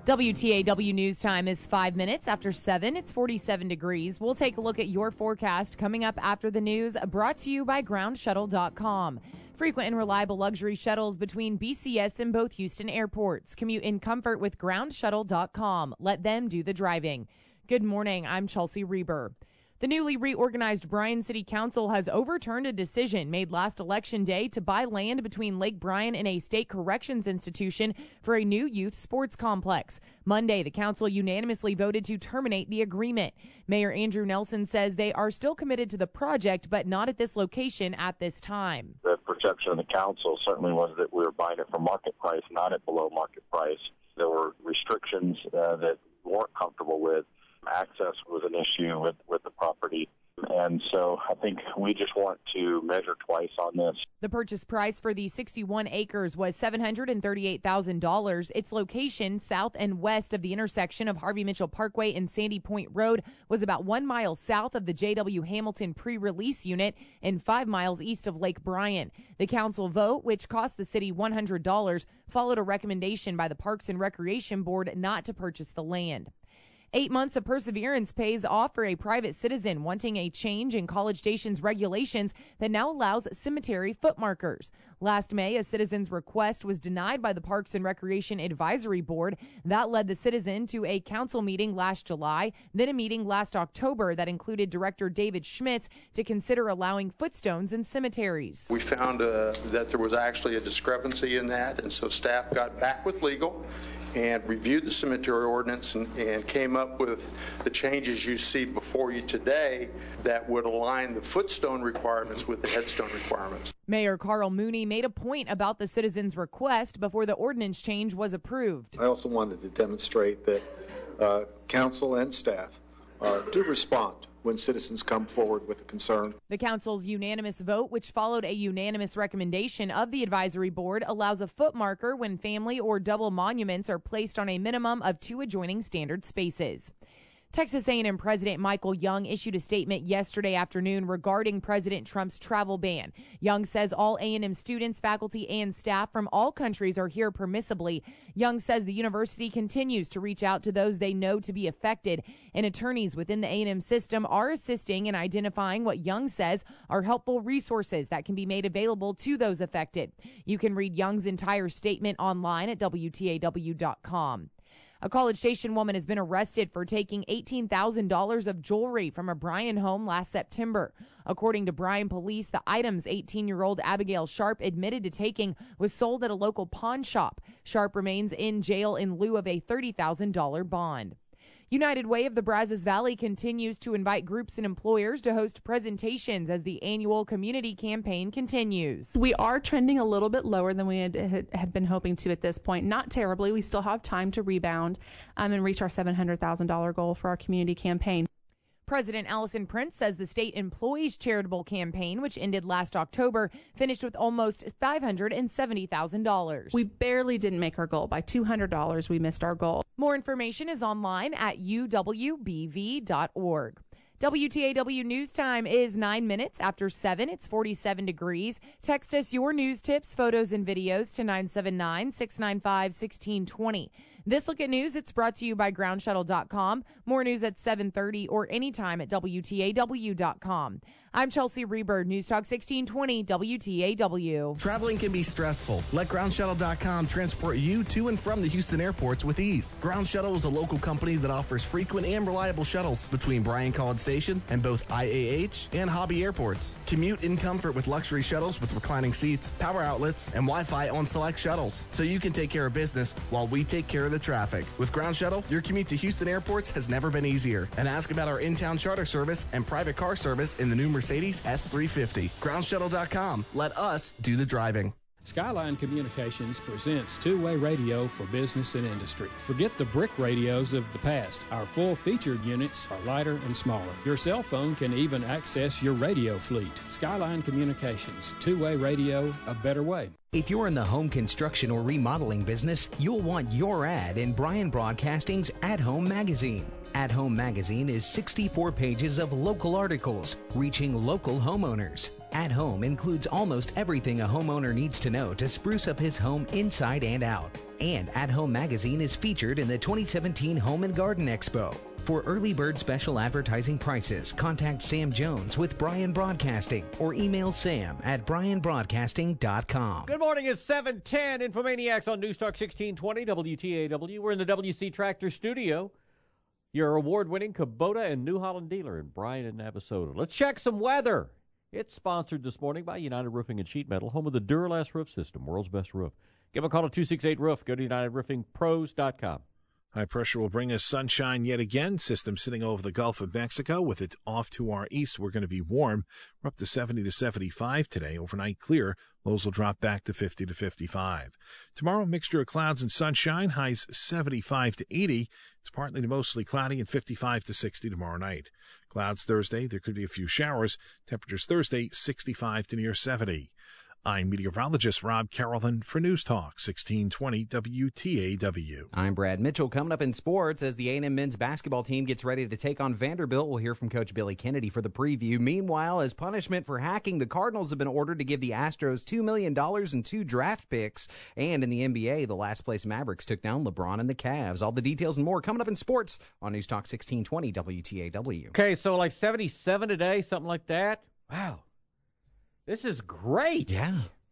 WTAW News Time is 5 minutes after 7. It's 47 degrees. We'll take a look at your forecast coming up after the news, brought to you by GroundShuttle.com. Frequent and reliable luxury shuttles between BCS and both Houston airports. Commute in comfort with GroundShuttle.com. Let them do the driving. Good morning. I'm Chelsea Reber. The newly reorganized Bryan City Council has overturned a decision made last election day to buy land between Lake Bryan and a state corrections institution for a new youth sports complex. Monday, the council unanimously voted to terminate the agreement. Mayor Andrew Nelson says they are still committed to the project, but not at this location at this time. The perception of the council certainly was that we were buying it for market price, not at below market price. There were restrictions that we weren't comfortable with. Access was an issue with the property. And so I think we just want to measure twice on this. The purchase price for the 61 acres was $738,000. Its location south and west of the intersection of Harvey Mitchell Parkway and Sandy Point Road was about 1 mile south of the J.W. Hamilton pre-release unit and 5 miles east of Lake Bryan. The council vote, which cost the city $100, followed a recommendation by the Parks and Recreation Board not to purchase the land. 8 months of perseverance pays off for a private citizen wanting a change in College Station's regulations that now allows cemetery foot markers. Last May, a citizen's request was denied by the Parks and Recreation Advisory Board. That led the citizen to a council meeting last July, then a meeting last October that included Director David Schmitz to consider allowing footstones in cemeteries. We found that there was actually a discrepancy in that, and so staff got back with legal and reviewed the cemetery ordinance and came up with the changes you see before you today that would align the footstone requirements with the headstone requirements. Mayor Carl Mooney made a point about the citizen's request before the ordinance change was approved. I also wanted to demonstrate that council and staff do respond when citizens come forward with a concern. The council's unanimous vote, which followed a unanimous recommendation of the advisory board, allows a foot marker when family or double monuments are placed on a minimum of 2 adjoining standard spaces. Texas A&M President Michael Young issued a statement yesterday afternoon regarding President Trump's travel ban. Young says all A&M students, faculty, and staff from all countries are here permissibly. Young says the university continues to reach out to those they know to be affected, and attorneys within the A&M system are assisting in identifying what Young says are helpful resources that can be made available to those affected. You can read Young's entire statement online at WTAW.com. A College Station woman has been arrested for taking $18,000 of jewelry from a Bryan home last September. According to Bryan police, the items 18-year-old Abigail Sharp admitted to taking was sold at a local pawn shop. Sharp remains in jail in lieu of a $30,000 bond. United Way of the Brazos Valley continues to invite groups and employers to host presentations as the annual community campaign continues. We are trending a little bit lower than we had been hoping to at this point. Not terribly. We still have time to rebound and reach our $700,000 goal for our community campaign. President Allison Prince says the state employees charitable campaign, which ended last October, finished with almost $570,000. We barely didn't make our goal. By $200, we missed our goal. More information is online at uwbv.org. WTAW News Time is 9 minutes after 7. It's 47 degrees. Text us your news tips, photos, and videos to 979-695-1620. This Look at News, it's brought to you by GroundShuttle.com. More news at 7:30 or anytime at WTAW.com. I'm Chelsea Reber, News Talk 1620 WTAW. Traveling can be stressful. Let GroundShuttle.com transport you to and from the Houston airports with ease. Ground Shuttle is a local company that offers frequent and reliable shuttles between Bryan College Station and both IAH and Hobby airports. Commute in comfort with luxury shuttles with reclining seats, power outlets, and Wi-Fi on select shuttles, so you can take care of business while we take care of the traffic. With Ground Shuttle, your commute to Houston airports has never been easier. And ask about our in-town charter service and private car service in the new Mercedes S350. GroundShuttle.com. Let us do the driving. Skyline Communications presents two-way radio for business and industry. Forget the brick radios of the past. Our full-featured units are lighter and smaller. Your cell phone can even access your radio fleet. Skyline Communications, two-way radio, a better way. If you're in the home construction or remodeling business, you'll want your ad in Bryan Broadcasting's At Home magazine. At Home magazine is 64 pages of local articles reaching local homeowners. At Home includes almost everything a homeowner needs to know to spruce up his home inside and out. And At Home Magazine is featured in the 2017 Home and Garden Expo. For early bird special advertising prices, contact Sam Jones with Bryan Broadcasting or email sam@bryanbroadcasting.com. Good morning, it's 7:10. Infomaniacs on News Talk 1620 WTAW. We're in the WC Tractor Studio. Your award-winning Kubota and New Holland dealer in Bryan and Navasota. Let's check some weather. It's sponsored this morning by United Roofing and Sheet Metal, home of the Duralast Roof System, world's best roof. Give them a call at 268-ROOF. Go to UnitedRoofingPros.com. High pressure will bring us sunshine yet again. System sitting over the Gulf of Mexico. With it off to our east, we're going to be warm. We're up to 70 to 75 today. Overnight clear. Lows will drop back to 50 to 55. Tomorrow, mixture of clouds and sunshine. Highs 75 to 80. It's partly to mostly cloudy and 55 to 60 tomorrow night. Clouds Thursday. There could be a few showers. Temperatures Thursday, 65 to near 70. I'm meteorologist Rob Carrollton for News Talk 1620 WTAW. I'm Brad Mitchell. Coming up in sports, as the A&M men's basketball team gets ready to take on Vanderbilt, we'll hear from Coach Billy Kennedy for the preview. Meanwhile, as punishment for hacking, the Cardinals have been ordered to give the Astros $2 million and 2 draft picks. And in the NBA, the last-place Mavericks took down LeBron and the Cavs. All the details and more coming up in sports on News Talk 1620 WTAW. Okay, so like 77 today, something like that. Wow. This is great. Yeah.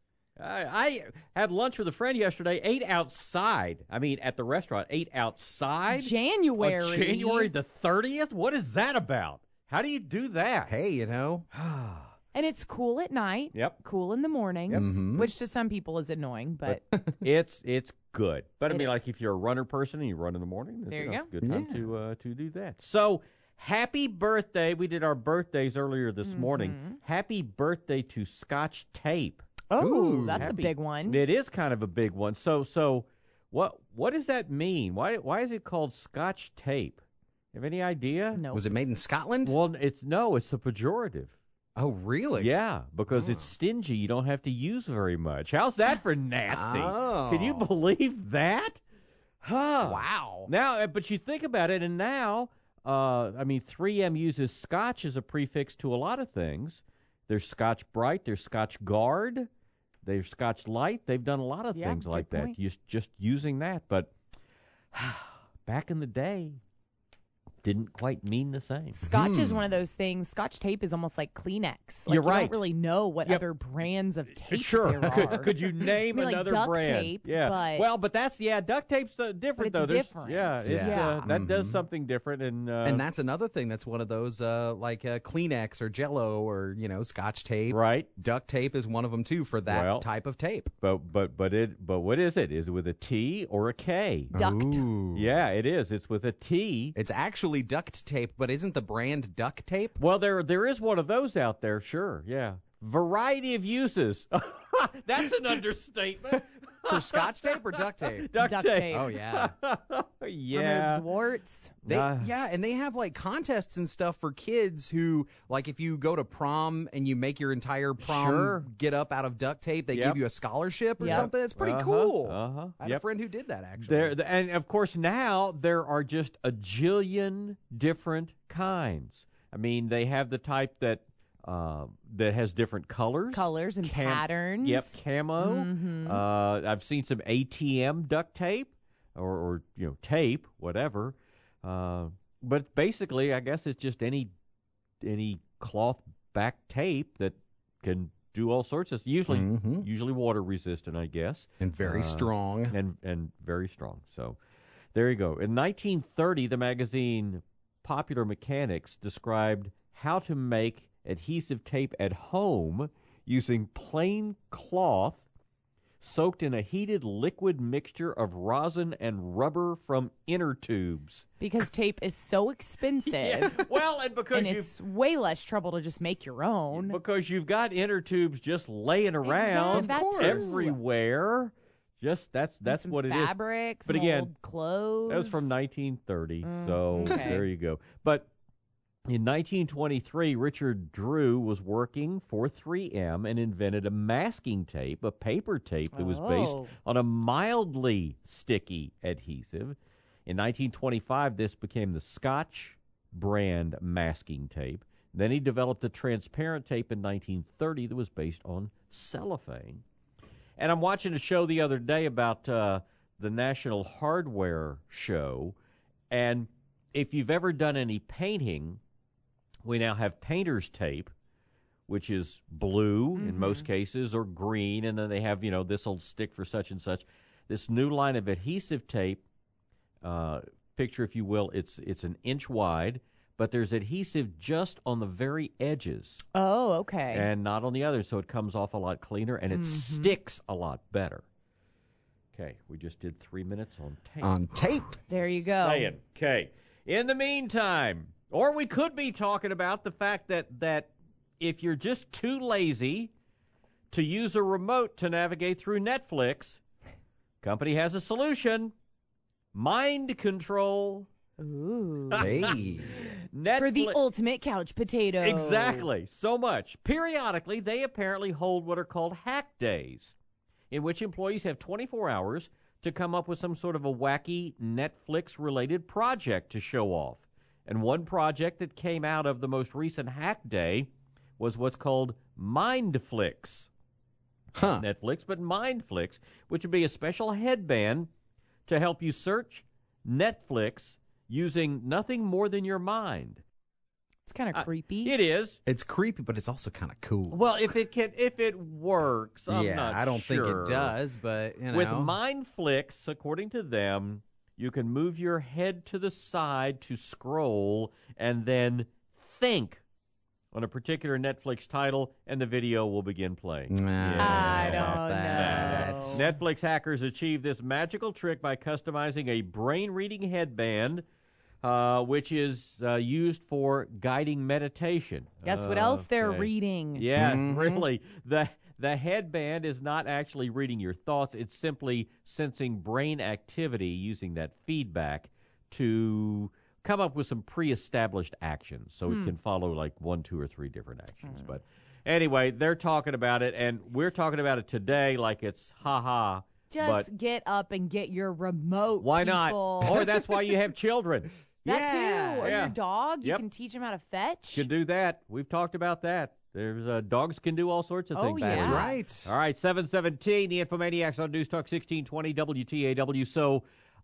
I had lunch with a friend yesterday, ate outside. I mean, at the restaurant, ate outside. January. On January the 30th? What is that about? How do you do that? Hey, you know. And it's cool at night. Yep. Cool in the mornings, Mm-hmm. which to some people is annoying, but it's good. But I It mean, is. like if you're a runner person and you run in the morning, There you it's go. a good time to do that. So, happy birthday. We did our birthdays earlier this morning. Happy birthday to Scotch Tape. oh, that's happy. a big one. It is kind of a big one. So what does that mean? Why is it called Scotch Tape? You have any idea? No. Was it made in Scotland? Well, it's a pejorative. Oh, really? Yeah, because it's stingy. You don't have to use very much. How's that for nasty? Oh. Can you believe that? Huh. Wow. Now, but you think about it, and now, 3M uses Scotch as a prefix to a lot of things. There's Scotch Bright, there's Scotch Guard, there's Scotch Light. They've done a lot of things like that, just using that. But back in the day, didn't quite mean the same. Scotch is one of those things. Scotch tape is almost like Kleenex. Like, You're you right. don't really know what Yep. other brands of tape Sure. there are. Could you name I mean, like another duct brand? tape, yeah. but- Duct tape's different But though. it's There's- different. Yeah. It's, Yeah. that does something different, And that's another thing that's one of those Kleenex or Jell-O or, Scotch tape. right. Duct tape is one of them, too, for that Well, type of tape. But what is it? Is it with a T or a K? Duct. Ooh. Yeah, it is. It's with a T. It's actually duct tape, but isn't the brand duct tape? Well, there is one of those out there. Sure. Yeah. Variety of uses. That's an understatement. For Scotch tape or duct tape? Duct tape. tape. Oh, yeah. Yeah. Removes warts. And they have like contests and stuff for kids who, like, if you go to prom and you make your entire prom Sure. get up out of duct tape, they Yep. give you a scholarship or Yep. something. It's pretty Uh-huh, cool. uh-huh. I had Yep. a friend who did that, actually. And of course now there are just a jillion different kinds. I mean, they have the type that has different colors And patterns. Yep, camo. Mhm. I've seen some ATM duct tape or tape, whatever. But basically, I guess it's just any cloth back tape that can do all sorts of usually water resistant, I guess, and very strong. and very strong. So there you go. In 1930, the magazine Popular Mechanics described how to make adhesive tape at home using plain cloth soaked in a heated liquid mixture of rosin and rubber from inner tubes. Because tape is so expensive. Yeah. Well, and because and it's way less trouble to just make your own. Because you've got inner tubes just laying around Exactly. everywhere. Just that's Some what it is. fabrics, But some again, old clothes. that was from 1930, so okay. there you go. But in 1923, Richard Drew was working for 3M and invented a masking tape, a paper tape that was based on a mildly sticky adhesive. In 1925, this became the Scotch brand masking tape. Then he developed a transparent tape in 1930 that was based on cellophane. And I'm watching a show the other day about the National Hardware Show. And if you've ever done any painting, we now have painter's tape, which is blue in most cases, or green, and then they have, this will stick for such and such. This new line of adhesive tape, picture if you will, it's an inch wide, but there's adhesive just on the very edges. Oh, okay. And not on the others, so it comes off a lot cleaner, and it sticks a lot better. Okay, we just did 3 minutes on tape. On tape. There you go. Saying, okay. In the meantime, or we could be talking about the fact that if you're just too lazy to use a remote to navigate through Netflix, company has a solution. Mind control. Ooh. Hey. For the ultimate couch potato. Exactly. So much. Periodically, they apparently hold what are called hack days, in which employees have 24 hours to come up with some sort of a wacky Netflix-related project to show off. And one project that came out of the most recent hack day was what's called Mindflix. Huh. Netflix, but Mindflix, which would be a special headband to help you search Netflix using nothing more than your mind. It's kind of creepy. It is. It's creepy, but it's also kind of cool. Well, if it works, I'm not I don't think sure. it does, but With Mindflix, according to them, you can move your head to the side to scroll and then think on a particular Netflix title, and the video will begin playing. I don't know. Netflix hackers achieved this magical trick by customizing a brain-reading headband, which is used for guiding meditation. Guess what else they're reading? Yeah, really. The headband is not actually reading your thoughts. It's simply sensing brain activity using that feedback to come up with some pre-established actions. So it can follow like 1, 2, or 3 different actions. But anyway, they're talking about it, and we're talking about it today like it's ha-ha. Just get up and get your remote, Why people. not? Or that's why you have children. That too. Or Yeah. your dog. You Yep. can teach them how to fetch. Can do that. We've talked about that. There's dogs can do all sorts of things. yeah. That's right. All right, 7:17, the Infomaniacs on News Talk 1620 WTAW. So,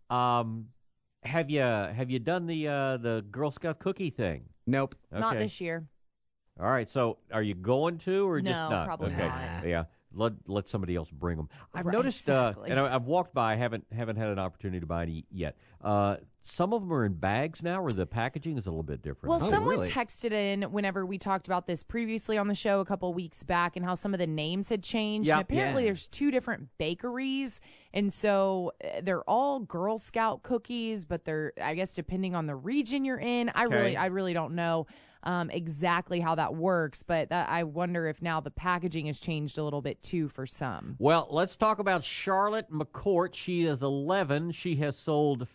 have you done the Girl Scout cookie thing? Nope. Not this year. All right, so are you going to or just No, not? probably okay. not. Yeah. Let somebody else bring them. I've Right, noticed, exactly. and I've walked by. Haven't had an opportunity to buy any yet. Some of them are in bags now, where the packaging is a little bit different. Well, someone really? texted in whenever we talked about this previously on the show a couple weeks back and how some of the names had changed. Yep. And apparently Yeah. there's 2 different bakeries. And so they're all Girl Scout cookies, but they're, I guess, depending on the region you're in. I really don't know exactly how that works, but I wonder if now the packaging has changed a little bit too for some. Well, let's talk about Charlotte McCourt. She is 11. She has sold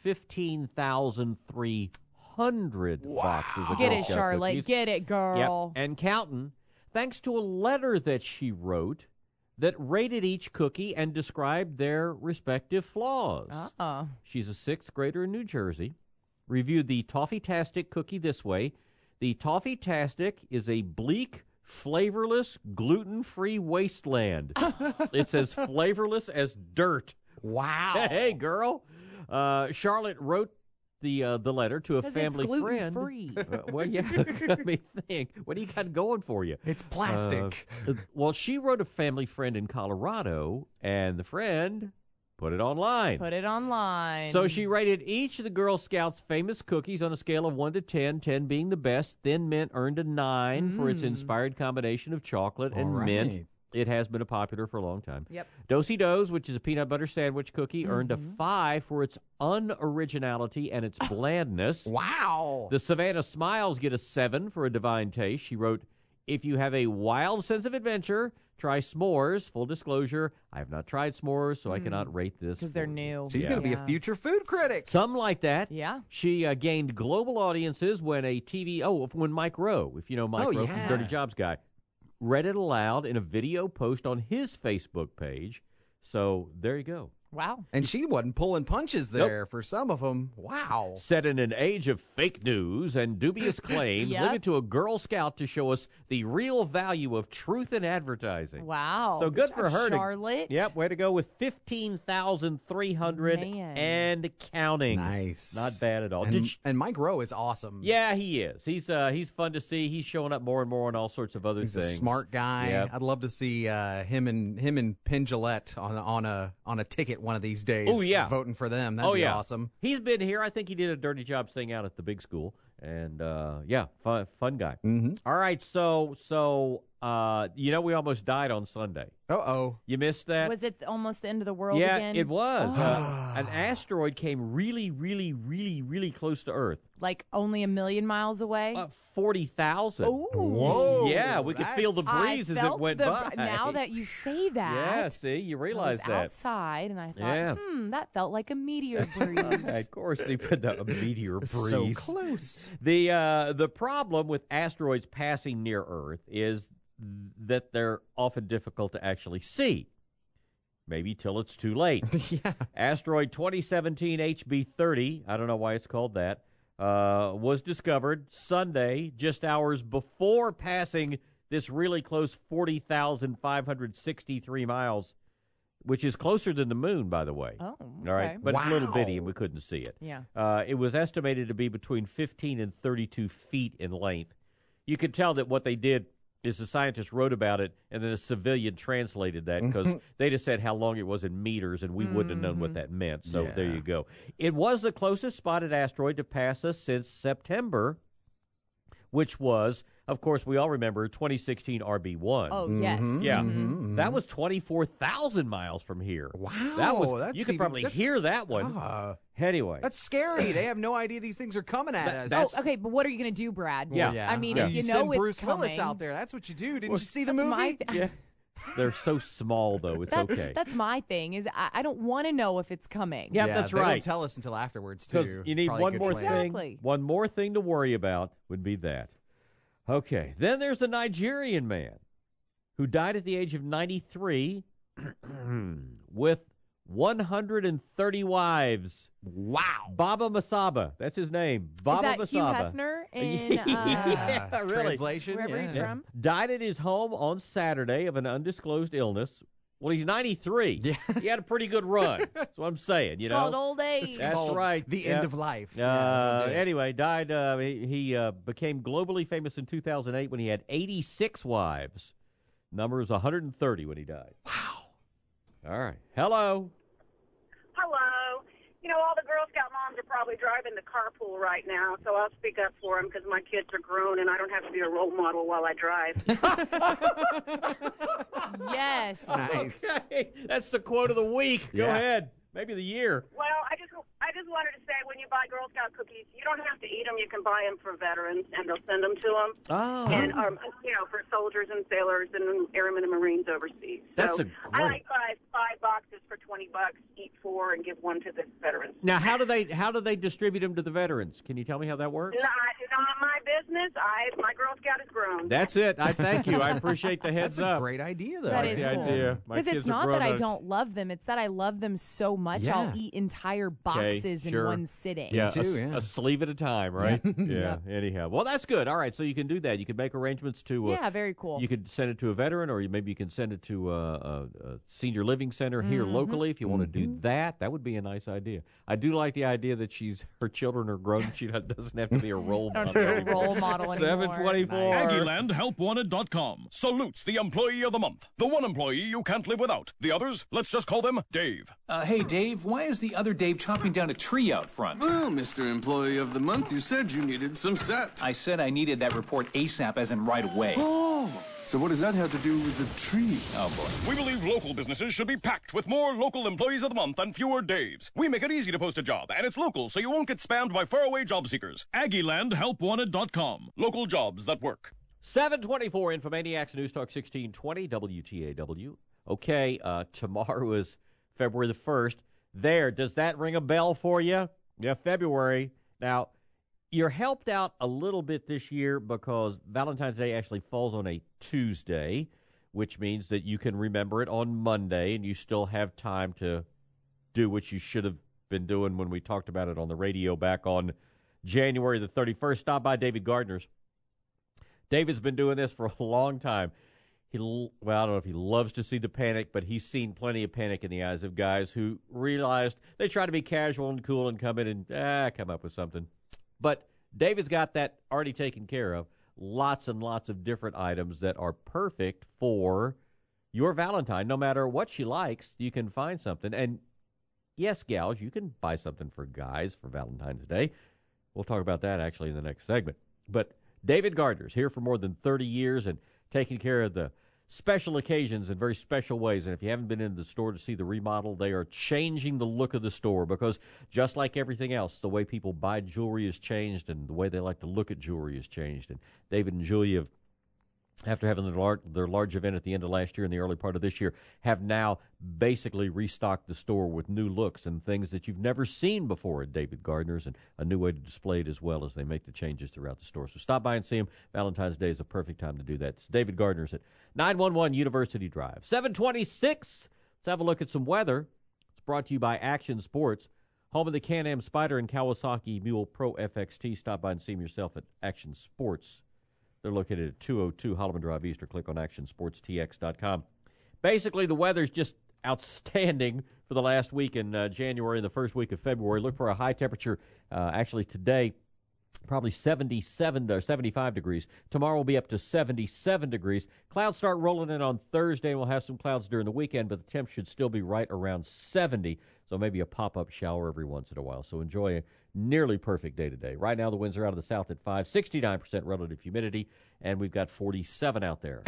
15,300 boxes of Get Girl it, Scout Charlotte. cookies. Get it, girl. Yep. And counting, thanks to a letter that she wrote that rated each cookie and described their respective flaws. Uh-oh. She's a 6th grader in New Jersey. Reviewed the Toffee-tastic cookie this way. The Toffee-tastic is a bleak, flavorless, gluten-free wasteland. It's as flavorless as dirt. Wow. Hey, girl. Charlotte wrote the letter to a 'Cause family it's friend. gluten-free. Well, yeah. I mean, think. What do you got going for you? It's plastic. Well, she wrote a family friend in Colorado, and the friend put it online. Put it online. So she rated each of the Girl Scouts' famous cookies on a scale of 1 to 10, 10 being the best. Thin Mint earned a 9 for its inspired combination of chocolate and All mint. right. It has been popular for a long time. Yep. Do-si-dos, which is a peanut butter sandwich cookie, earned a 5 for its unoriginality and its blandness. Wow. The Savannah Smiles get a 7 for a divine taste. She wrote, if you have a wild sense of adventure, try s'mores. Full disclosure, I have not tried s'mores, so I cannot rate this. because they're new. She's going to be a future food critic. Something like that. Yeah. She gained global audiences when when Mike Rowe, if you know Mike Rowe from Dirty Jobs Guy, read it aloud in a video post on his Facebook page. So there you go. Wow. And she wasn't pulling punches there for some of them. Wow. Set in an age of fake news and dubious claims, Yep. leave it to a Girl Scout to show us the real value of truth in advertising. Wow. So good for job, her. Charlotte. Yep, way to go with 15,300 Man. and counting. Nice. Not bad at all. And Mike Rowe is awesome. Yeah, he is. He's fun to see. He's showing up more and more on all sorts of other He's things. a smart guy. Yep. I'd love to see him and Penn Jillette on a ticket one of these days. Oh, yeah. Voting for them. That'd be awesome. He's been here. I think he did a dirty job staying out at the big school. And, fun guy. Mm-hmm. All right, so we almost died on Sunday. Uh-oh. You missed that? Was it almost the end of the world yeah, again? it was. Oh. An asteroid came really, really, really, really close to Earth. Like only 1 million miles away? 40,000. Ooh. Whoa. Yeah, we could feel the breeze as it went by. Now that you say that. Yeah, see, you realize I was that. outside, and I thought, Yeah. that felt like a meteor breeze. Of course, they put a meteor breeze. So close. The problem with asteroids passing near Earth is that they're often difficult to actually see. Maybe till it's too late. Yeah. Asteroid 2017 HB30, I don't know why it's called that, was discovered Sunday, just hours before passing this really close 40,563 miles, which is closer than the moon, by the way. Oh, okay. All right, but it's a little bitty, and we couldn't see it. Yeah. It was estimated to be between 15 and 32 feet in length. You could tell that what they did is the scientists wrote about it, and then a civilian translated that because they just said how long it was in meters, and we wouldn't have known what that meant. So there you go. It was the closest spotted asteroid to pass us since September, which was, of course, we all remember 2016 RB1. Oh, yes. Yeah. That was 24,000 miles from here. Wow. You could probably hear that one. Anyway. That's scary. They have no idea these things are coming at us. Okay, but what are you going to do, Brad? Yeah. I mean, You if you know send it's Bruce coming. Willis out there. That's what you do. Didn't you see the movie? Yeah. They're so small, though. It's okay. That's my thing, is I don't want to know if it's coming. Yeah, that's they right. don't tell us until afterwards, 'Cause too. you need Probably a one good more plan. thing. Exactly. One more thing to worry about would be that. Okay. Then there's the Nigerian man who died at the age of 93 with 130 wives. Wow. Baba Masaba. That's his name. Baba Is that Masaba. Hugh Hefner in Yeah, really. Translation. wherever he's yeah. from? Died at his home on Saturday of an undisclosed illness. Well, he's 93. Yeah. He had a pretty good run. That's what I'm saying, you know. Called old age. That's Called right. The Yeah. end of life. Yeah, Anyway, died. He became globally famous in 2008 when he had 86 wives. Number was 130 when he died. Wow. All right. Hello. Hello. You know, all the Girl Scout moms are probably driving the carpool right now, so I'll speak up for them because my kids are grown and I don't have to be a role model while I drive. Yes. Nice. Okay. That's the quote of the week. Go Yeah. ahead. Maybe the year. Well, I just wanted to say, when you buy Girl Scout cookies, you don't have to eat them. You can buy them for veterans, and they'll send them to them. Oh. And, for soldiers and sailors and airmen and Marines overseas. That's so a I great- like buy 5 boxes for $20, eat 4, and give 1 to the veterans. Now, how do they distribute them to the veterans? Can you tell me how that works? Not my business. My Girl Scout is grown. That's it. I thank you. I appreciate the heads That's up. a great idea, though. That Like is the cool. idea. My Because kids it's are not grown that I up. don't love them; it's that I love them so much. Yeah. I'll eat entire boxes in sure. one sitting. Yeah, too, yeah. a sleeve at a time, right? Yeah. Anyhow, well, that's good. All right, so you can do that. You can make arrangements to. Yeah, very cool. You could send it to a veteran, or maybe you can send it to a senior living center here locally if you want to do that. That would be a nice idea. I do like the idea that her children are grown. She doesn't have to be a role I don't model. have a role model anymore. 724. AggieLandHelpWanted.com salutes the employee of the month. The one employee you can't live without. The others, let's just call them Dave. Hey, Dave, why is the other Dave chopping down a tree out front? Well, Mr. Employee of the Month, you said you needed some set. I said I needed that report ASAP, as in right away. Oh, so what does that have to do with the tree? Oh, boy. We believe local businesses should be packed with more local employees of the month and fewer Daves. We make it easy to post a job, and it's local, so you won't get spammed by faraway job seekers. AggieLandHelpWanted.com. Local jobs that work. 724 Infomaniacs News Talk 1620 WTAW. Okay, tomorrow is February the 1st. Does that ring a bell for you? Yeah, February. Now, you're helped out a little bit this year because Valentine's Day actually falls on a Tuesday, which means that you can remember it on Monday and you still have time to do what you should have been doing when we talked about it on the radio back on January the 31st. Stop by David Gardner's. David's been doing this for a long time. I don't know if he loves to see the panic, but he's seen plenty of panic in the eyes of guys who realized they try to be casual and cool and come in and come up with something. But David's got that already taken care of. Lots and lots of different items that are perfect for your Valentine. No matter what she likes, you can find something. And yes, gals, you can buy something for guys for Valentine's Day. We'll talk about that actually in the next segment. But David Gardner's here for more than 30 years and taking care of the special occasions in very special ways. And if you haven't been into the store to see the remodel, they are changing the look of the store because just like everything else, the way people buy jewelry has changed and the way they like to look at jewelry has changed. And David and Julia, after having their large event at the end of last year and the early part of this year, have now basically restocked the store with new looks and things that you've never seen before at David Gardner's, and a new way to display it as well as they make the changes throughout the store. So stop by and see them. Valentine's Day is a perfect time to do that. It's David Gardner's at 911 University Drive. 726. Let's have a look at some weather. It's brought to you by Action Sports, home of the Can-Am Spyder and Kawasaki Mule Pro FXT. Stop by and see them yourself at Action Sports. They're located at 202 Holloman Drive East, or click on actionsportstx.com. Basically, the weather's just outstanding for the last week in January and the first week of February. Look for a high temperature actually today, probably 77 or 75 degrees. Tomorrow will be up to 77 degrees. Clouds start rolling in on Thursday. We'll have some clouds during the weekend, but the temp should still be right around 70, so maybe a pop-up shower every once in a while. So enjoy a nearly perfect day today. Right now, the winds are out of the south at 5, 69% relative humidity, and we've got 47 out there.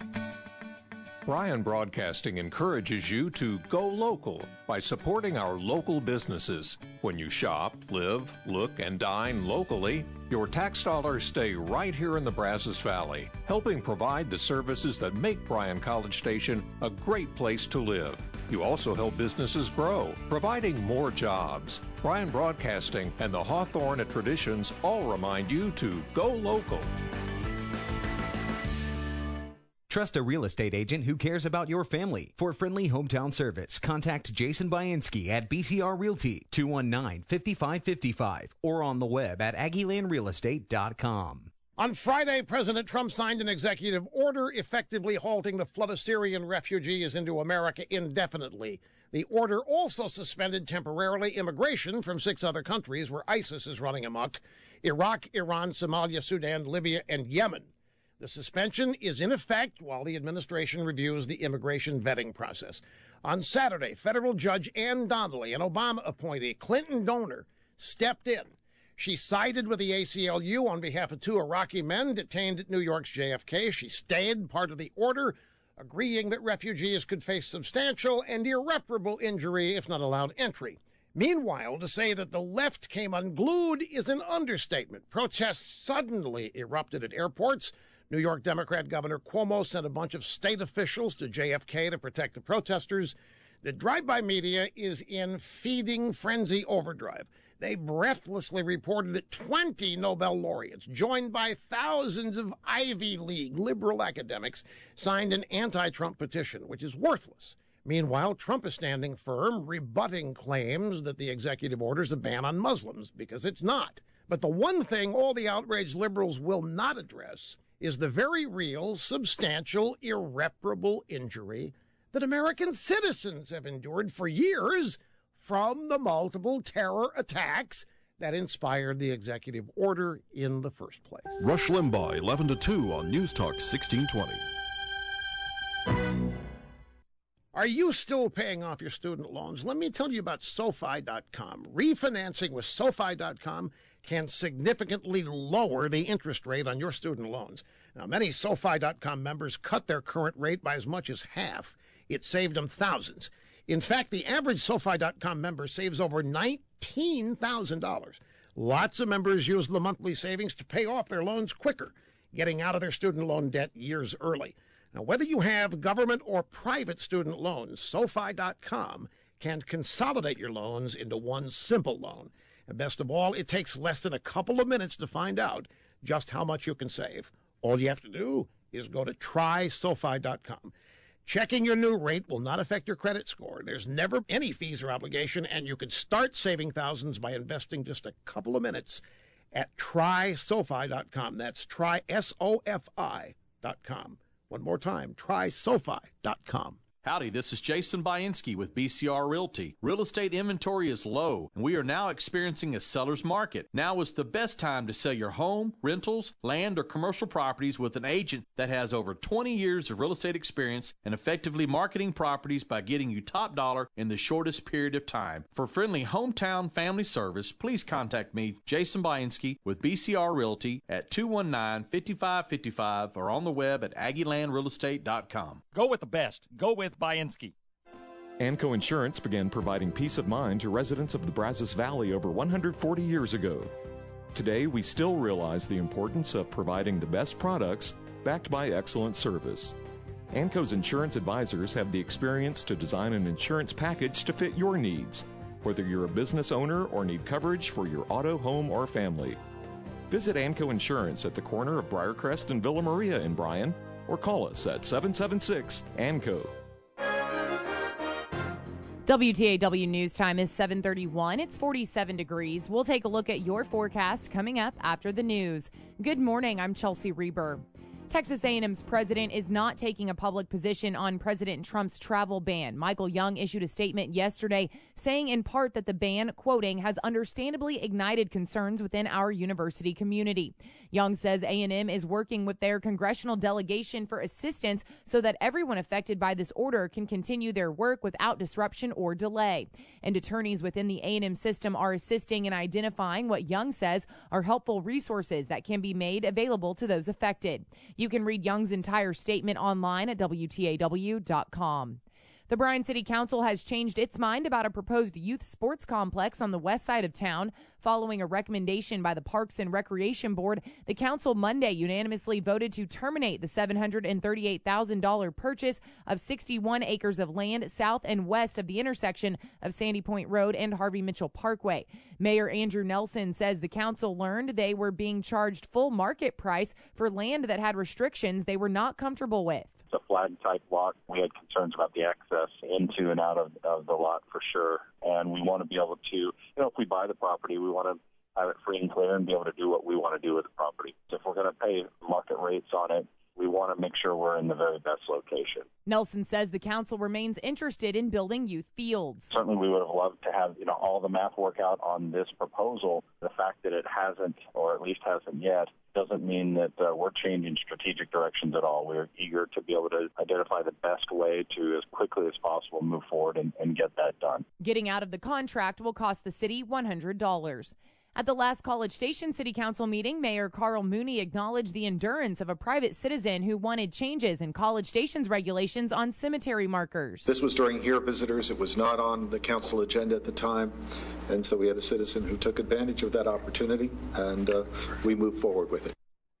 Bryan Broadcasting encourages you to go local by supporting our local businesses. When you shop, live, look, and dine locally, your tax dollars stay right here in the Brazos Valley, helping provide the services that make Bryan College Station a great place to live. You also help businesses grow, providing more jobs. Bryan Broadcasting and the Hawthorne at Traditions all remind you to go local. Trust a real estate agent who cares about your family. For friendly hometown service, contact Jason Bainski at BCR Realty, 219-5555, or on the web at AggielandRealEstate.com. On Friday, President Trump signed an executive order effectively halting the flood of Syrian refugees into America indefinitely. The order also suspended temporarily immigration from 6 other countries where ISIS is running amok: Iraq, Iran, Somalia, Sudan, Libya, and Yemen. The suspension is in effect while the administration reviews the immigration vetting process. On Saturday, federal judge Ann Donnelly, an Obama appointee, Clinton donor, stepped in. She sided with the ACLU on behalf of 2 Iraqi men detained at New York's JFK. She stayed part of the order, agreeing that refugees could face substantial and irreparable injury if not allowed entry. Meanwhile, to say that the left came unglued is an understatement. Protests suddenly erupted at airports. New York Democrat Governor Cuomo sent a bunch of state officials to JFK to protect the protesters. The drive-by media is in feeding frenzy overdrive. They breathlessly reported that 20 Nobel laureates, joined by thousands of Ivy League liberal academics, signed an anti-Trump petition, which is worthless. Meanwhile, Trump is standing firm, rebutting claims that the executive order is a ban on Muslims, because it's not. But the one thing all the outraged liberals will not address is the very real, substantial, irreparable injury that American citizens have endured for years from the multiple terror attacks that inspired the executive order in the first place. Rush Limbaugh, 11 to 2 on News Talk 1620. Are you still paying off your student loans? Let me tell you about SoFi.com. Refinancing with SoFi.com can significantly lower the interest rate on your student loans. Now, many SoFi.com members cut their current rate by as much as half. It saved them thousands. In fact, the average SoFi.com member saves over $19,000. Lots of members use the monthly savings to pay off their loans quicker, getting out of their student loan debt years early. Now, whether you have government or private student loans, SoFi.com can consolidate your loans into one simple loan. And best of all, it takes less than a couple of minutes to find out just how much you can save. All you have to do is go to trySoFi.com. Checking your new rate will not affect your credit score. There's never any fees or obligation, and you can start saving thousands by investing just a couple of minutes at trysofi.com. That's trysofi.com. One more time, trysofi.com. Howdy, this is Jason Bainski with BCR Realty. Real estate inventory is low, and we are now experiencing a seller's market. Now is the best time to sell your home, rentals, land, or commercial properties with an agent that has over 20 years of real estate experience and effectively marketing properties by getting you top dollar in the shortest period of time. For friendly hometown family service, please contact me, Jason Bainski, with BCR Realty at 219-5555 or on the web at AggieLandRealEstate.com. Go with the best. Go with Bainski. Anco Insurance began providing peace of mind to residents of the Brazos Valley over 140 years ago. Today, we still realize the importance of providing the best products backed by excellent service. Anco's insurance advisors have the experience to design an insurance package to fit your needs, whether you're a business owner or need coverage for your auto, home, or family. Visit Anco Insurance at the corner of Briarcrest and Villa Maria in Bryan, or call us at 776-ANCO. WTAW News Time is 7:31. It's 47 degrees. We'll take a look at your forecast coming up after the news. Good morning. I'm Chelsea Reber. Texas A&M's president is not taking a public position on President Trump's travel ban. Michael Young issued a statement yesterday saying in part that the ban, quoting, has understandably ignited concerns within our university community. Young says A&M is working with their congressional delegation for assistance so that everyone affected by this order can continue their work without disruption or delay. And attorneys within the A&M system are assisting in identifying what Young says are helpful resources that can be made available to those affected. You can read Young's entire statement online at WTAW.com. The Bryan City Council has changed its mind about a proposed youth sports complex on the west side of town. Following a recommendation by the Parks and Recreation Board, the council Monday unanimously voted to terminate the $738,000 purchase of 61 acres of land south and west of the intersection of Sandy Point Road and Harvey Mitchell Parkway. Mayor Andrew Nelson says the council learned they were being charged full market price for land that had restrictions they were not comfortable with. It's a flag-type lot. We had concerns about the access into and out of the lot for sure. And we want to be able to, if we buy the property, we want to have it free and clear and be able to do what we want to do with the property. If we're going to pay market rates on it, we want to make sure we're in the very best location. Nelson says the council remains interested in building youth fields. Certainly we would have loved to have, all the math work out on this proposal. The fact that it hasn't, or at least hasn't yet, doesn't mean that we're changing strategic directions at all. We're eager to be able to identify the best way to, as quickly as possible, move forward and get that done. Getting out of the contract will cost the city $100. At the last College Station City Council meeting, Mayor Carl Mooney acknowledged the endurance of a private citizen who wanted changes in College Station's regulations on cemetery markers. This was during Hear Visitors. It was not on the council agenda at the time, and so we had a citizen who took advantage of that opportunity, and we moved forward with it.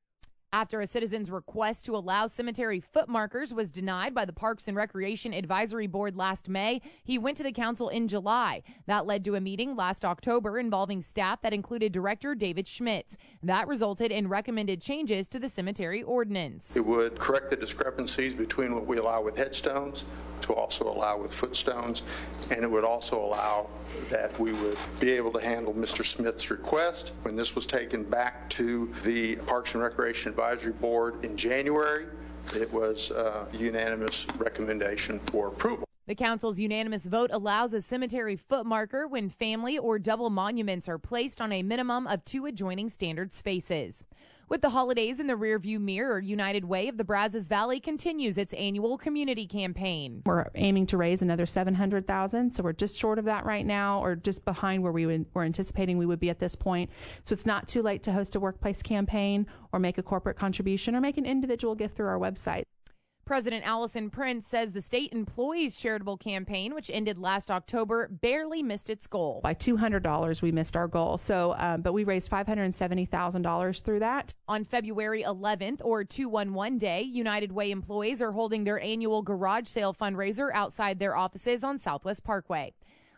After a citizen's request to allow cemetery foot markers was denied by the Parks and Recreation Advisory Board last May, he went to the council in July. That led to a meeting last October involving staff that included Director David Schmitz. That resulted in recommended changes to the cemetery ordinance. It would correct the discrepancies between what we allow with headstones to also allow with footstones, and it would also allow that we would be able to handle Mr. Smith's request. When this was taken back to the Parks and Recreation Advisory Board in January, it was a unanimous recommendation for approval. The council's unanimous vote allows a cemetery foot marker when family or double monuments are placed on a minimum of 2 adjoining standard spaces. With the holidays in the rearview mirror, United Way of the Brazos Valley continues its annual community campaign. We're aiming to raise another $700,000, so we're just short of that right now, or just behind where we're anticipating we would be at this point. So it's not too late to host a workplace campaign or make a corporate contribution or make an individual gift through our website. President Allison Prince says the state employees charitable campaign, which ended last October, barely missed its goal. By $200, we missed our goal. So, but we raised $570,000 through that. On February 11th, or 211 Day, United Way employees are holding their annual garage sale fundraiser outside their offices on Southwest Parkway.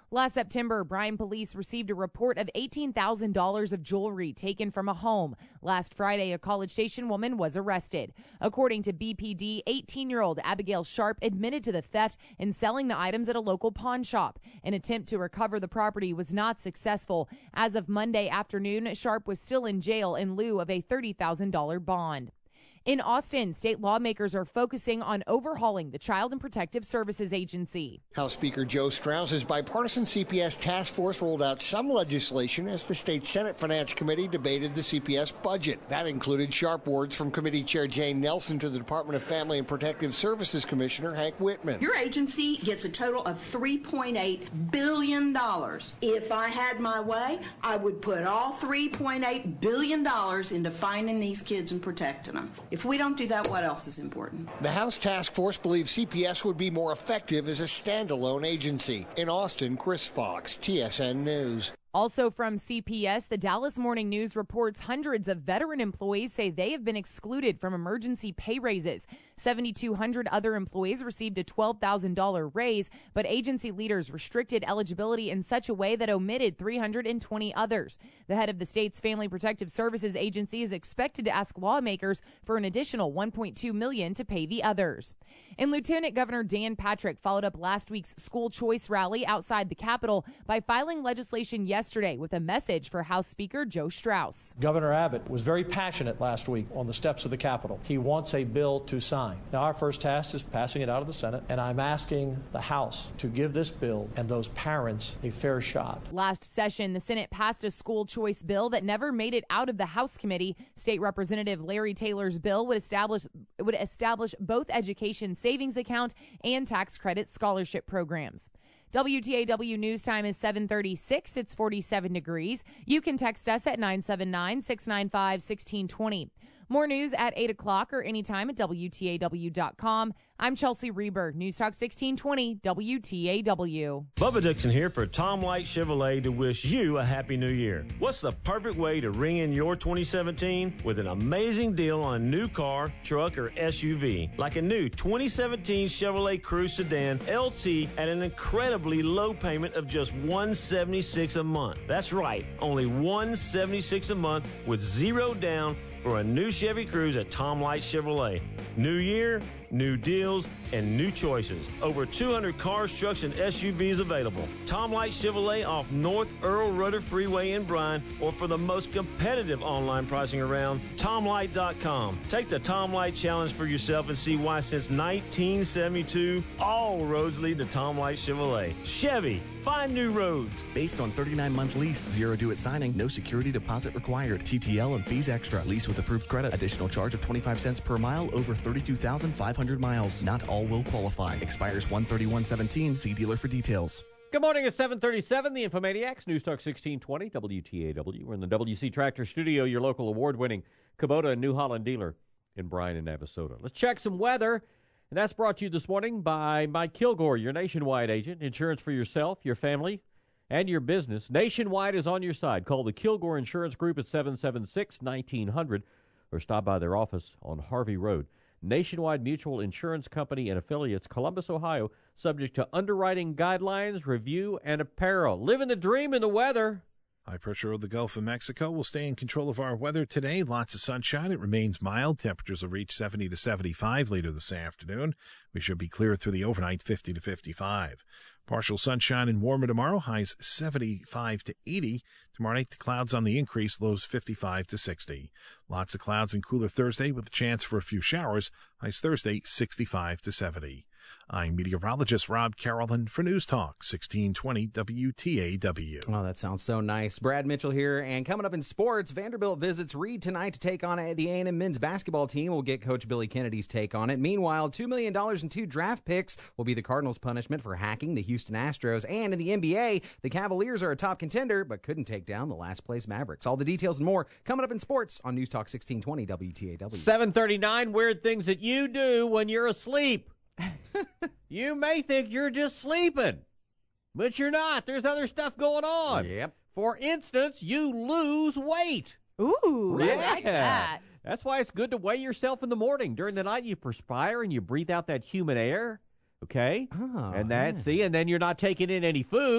Last September, Bryan police received a report of $18,000 of jewelry taken from a home. Last Friday, a College Station woman was arrested. According to BPD, 18-year-old Abigail Sharp admitted to the theft and selling the items at a local pawn shop. An attempt to recover the property was not successful. As of Monday afternoon, Sharp was still in jail in lieu of a $30,000 bond. In Austin, state lawmakers are focusing on overhauling the Child and Protective Services Agency. House Speaker Joe Strauss's bipartisan CPS task force rolled out some legislation as the state Senate Finance Committee debated the CPS budget. That included sharp words from Committee Chair Jane Nelson to the Department of Family and Protective Services Commissioner Hank Whitman. Your agency gets a total of $3.8 billion. If I had my way, I would put all $3.8 billion into finding these kids and protecting them. If we don't do that, what else is important? The House task force believes CPS would be more effective as a standalone agency. In Austin, Chris Fox, TSN News. Also from CPS, the Dallas Morning News reports hundreds of veteran employees say they have been excluded from emergency pay raises. 7,200 other employees received a $12,000 raise, but agency leaders restricted eligibility in such a way that omitted 320 others. The head of the state's Family Protective Services Agency is expected to ask lawmakers for an additional $1.2 million to pay the others. And Lieutenant Governor Dan Patrick followed up last week's school choice rally outside the Capitol by filing legislation yesterday with a message for House Speaker Joe Strauss. Governor Abbott was very passionate last week on the steps of the Capitol. He wants a bill to sign. Now, our first task is passing it out of the Senate, and I'm asking the House to give this bill and those parents a fair shot. Last session, the Senate passed a school choice bill that never made it out of the House committee. State Representative Larry Taylor's bill would establish both education savings account and tax credit scholarship programs. WTAW News Time is 7:36. It's 47 degrees. You can text us at 979-695-1620. More news at 8 o'clock or anytime at WTAW.com. I'm Chelsea Reber, News Talk 1620, WTAW. Bubba Dixon here for Tom Light Chevrolet to wish you a Happy New Year. What's the perfect way to ring in your 2017? With an amazing deal on a new car, truck, or SUV. Like a new 2017 Chevrolet Cruze Sedan LT at an incredibly low payment of just $176 a month. That's right, only $176 a month with zero down for a new Chevy Cruze at Tom Light Chevrolet. New year, new deals, and new choices. Over 200 cars, trucks, and SUVs available. Tom Light Chevrolet off North Earl Rudder Freeway in Bryan, or for the most competitive online pricing around, TomLight.com. Take the Tom Light Challenge for yourself and see why since 1972, all roads lead to Tom Light Chevrolet. Chevy, find new roads. Based on 39-month lease, zero due at signing, no security deposit required, TTL and fees extra. Lease with approved credit. Additional charge of 25 cents per mile over 32,500 miles. Not all will qualify. Expires 1/31/17. See dealer for details. Good morning at 7:37. The Infomaniacs, News Talk 1620, WTAW. We're in the WC Tractor Studio, your local award-winning Kubota and New Holland dealer in Bryan and Navasota. Let's check some weather. And that's brought to you this morning by Mike Kilgore, your nationwide agent. Insurance for yourself, your family, and your business. Nationwide is on your side. Call the Kilgore Insurance Group at 776-1900 or stop by their office on Harvey Road. Nationwide Mutual Insurance Company and affiliates, Columbus, Ohio, subject to underwriting guidelines, review, and apparel. Living the dream in the weather. High pressure over the Gulf of Mexico will stay in control of our weather today. Lots of sunshine. It remains mild. Temperatures will reach 70 to 75 later this afternoon. We should be clear through the overnight, 50 to 55. Partial sunshine and warmer tomorrow. Highs 75 to 80. Tomorrow night, the clouds on the increase. Lows 55 to 60. Lots of clouds and cooler Thursday with a chance for a few showers. Highs Thursday, 65 to 70. I'm meteorologist Rob Carolyn for News Talk 1620 WTAW. Oh, that sounds so nice. Brad Mitchell here, and coming up in sports, Vanderbilt visits Reed tonight to take on the A&M men's basketball team. We'll get Coach Billy Kennedy's take on it. Meanwhile, $2 million and 2 draft picks will be the Cardinals' punishment for hacking the Houston Astros. And in the NBA, the Cavaliers are a top contender, but couldn't take down the last-place Mavericks. All the details and more coming up in sports on News Talk 1620 WTAW. 7:39, weird things that you do when you're asleep. You may think you're just sleeping, but you're not. There's other stuff going on. Yep. For instance, you lose weight. Ooh, yeah. I like that. That's why it's good to weigh yourself in the morning. During the night, you perspire and you breathe out that humid air. Okay? Oh, and then you're not taking in any food,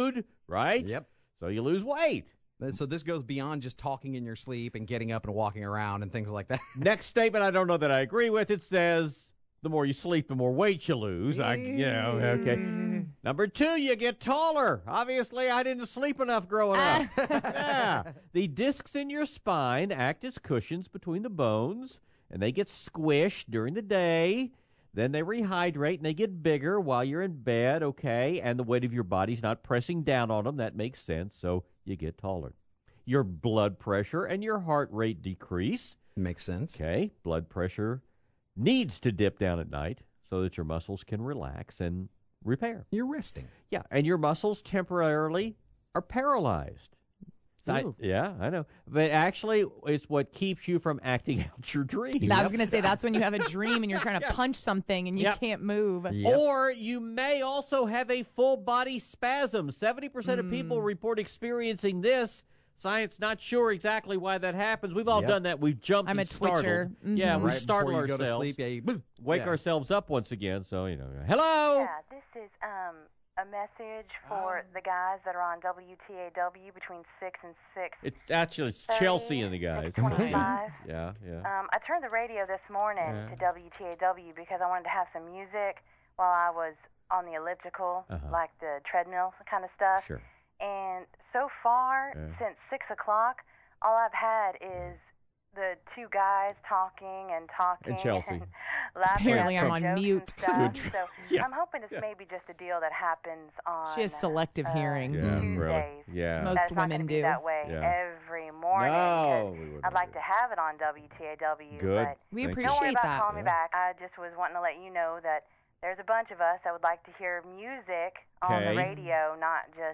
right? Yep. So you lose weight. So this goes beyond just talking in your sleep and getting up and walking around and things like that. Next statement, I don't know that I agree with. It says the more you sleep, the more weight you lose. Okay. Number 2, you get taller. Obviously, I didn't sleep enough growing up. Yeah. The discs in your spine act as cushions between the bones, and they get squished during the day. Then they rehydrate, and they get bigger while you're in bed, okay? And the weight of your body's not pressing down on them. That makes sense, so you get taller. Your blood pressure and your heart rate decrease. Makes sense. Okay, blood pressure needs to dip down at night so that your muscles can relax and repair. You're resting. Yeah, and your muscles temporarily are paralyzed. Yeah, I know. But actually, it's what keeps you from acting out your dreams. I was going to say, that's when you have a dream and you're trying to punch something and you can't move. Or you may also have a full body spasm. 70% of people report experiencing this. Science not sure exactly why that happens. We've all done that. We've jumped I'm and a twitcher. startled. Yeah, we startle before you ourselves. go to sleep, wake ourselves up once again. So, hello. Yeah, this is a message for the guys that are on WTAW between 6 and 6. It's Chelsea and the guys. 25. Yeah. I turned the radio this morning to WTAW because I wanted to have some music while I was on the elliptical, like the treadmill kind of stuff. Sure. And so far, since 6 o'clock, all I've had is the two guys talking and Chelsea. and laughing. Apparently at I'm on jokes mute. and stuff. So I'm hoping it's maybe just a deal that happens on She has selective hearing. Tuesdays. Really. Yeah. Most That's not women gonna do. be that way every morning. No, 'cause I'd like to have it on WTAW. Good. But We don't worry appreciate about that. calling me back. I just was wanting to let you know that there's a bunch of us that would like to hear music on the radio, not just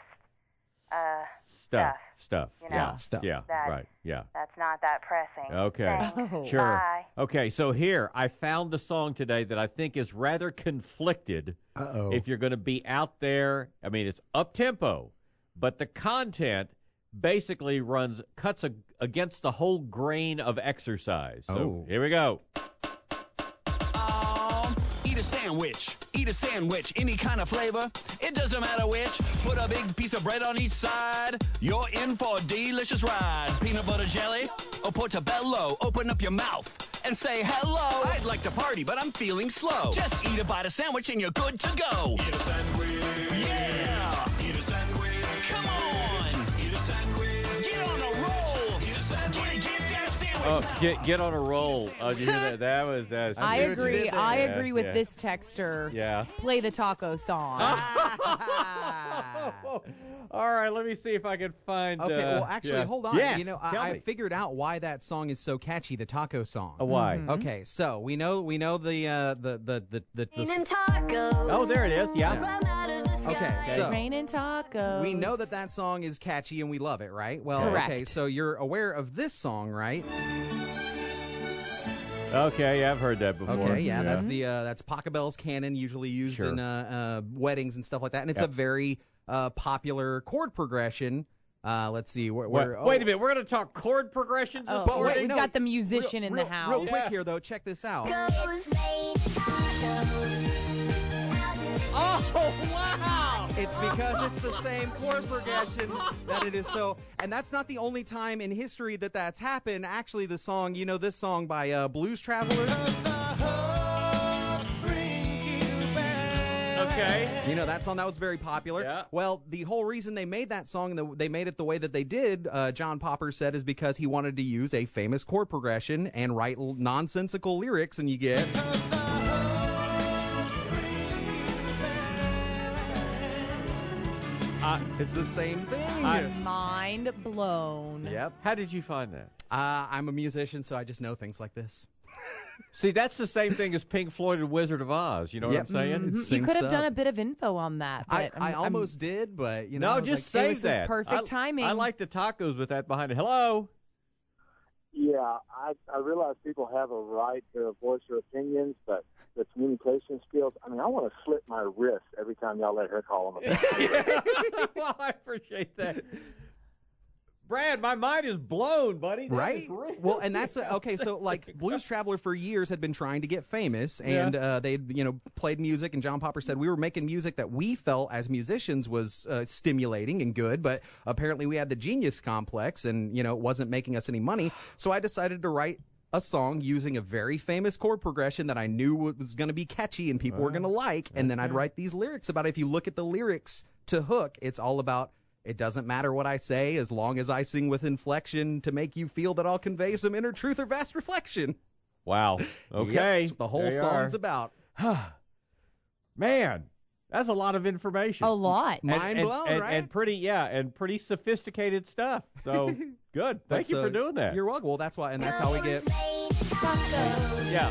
Stuff. You know, Yeah. Stuff. Yeah. Right. Yeah. That's not that pressing. Okay. Thanks. Sure. Bye. Okay, so here, I found the song today that I think is rather conflicted. If you're going to be out there, I mean, it's up-tempo, but the content basically cuts against the whole grain of exercise. So here we go. Eat a sandwich. Eat a sandwich, any kind of flavor. It doesn't matter which. Put a big piece of bread on each side. You're in for a delicious ride. Peanut butter jelly or portobello. Open up your mouth and say hello. I'd like to party, but I'm feeling slow. Just eat a bite of sandwich and you're good to go. Eat a sandwich. Yeah. Eat a sandwich. Come on. Eat a sandwich. Get on a roll. Eat a sandwich. Get that sandwich. Oh, get on a roll. Did you hear that? That was. I agree. I agree with this texter. Yeah. Play the taco song. All right, let me see if I can find. Okay, well, actually, hold on. Yes, You know, tell I me. figured out why that song is so catchy. The taco song. Why? Okay, so we know the tacos. Oh, there it is. Yeah. Okay, so Raining tacos. we know that song is catchy and we love it, right? Well, Correct. okay, so you're aware of this song, right? Okay, yeah, I've heard that before. Okay, yeah, that's Pachelbel's canon, usually used Sure. in weddings and stuff like that, and it's a very popular chord progression. Let's see, Wait a minute, we're going to talk chord progressions this But morning? we've got the musician in the house. Real quick here, though, check this out. Oh, wow! It's because it's the same chord progression that it is so. And that's not the only time in history that that's happened. Actually, the song, you know this song by Blues Traveler? Okay. You know that song, that was very popular. Yeah. Well, the whole reason they made that song, they made it the way that they did, John Popper said, is because he wanted to use a famous chord progression and write nonsensical lyrics, and you get... it's the same thing. Mind blown. Yep. How did you find that? I'm a musician, so I just know things like this. See, that's the same thing as Pink Floyd and Wizard of Oz. You know what I'm saying? Mhm. You could have done a bit of info on that. But I almost did, but you know, I was just like, say this that. was perfect timing. I like the tacos with that behind it. Hello. Yeah, I realize people have a right to voice their opinions, but the communication skills, I mean, I want to slit my wrist every time y'all let her call them. Well, I appreciate that. Brad, my mind is blown, buddy. That Right? is real. Well, and that's okay. So, like, Blues Traveler for years had been trying to get famous, and they, played music. And John Popper said we were making music that we felt as musicians was stimulating and good, but apparently we had the genius complex, and it wasn't making us any money. So I decided to write a song using a very famous chord progression that I knew was going to be catchy and people were going to like, and then I'd write these lyrics about it. If you look at the lyrics to Hook, it's all about, it doesn't matter what I say as long as I sing with inflection to make you feel that I'll convey some inner truth or vast reflection. Wow. Okay. Yep, that's what the whole song's about. Man, that's a lot of information. A lot. Mind blown, right? And pretty sophisticated stuff. So good. Thank you for doing that. You're welcome. Well, that's why, and that's how we get. Yeah.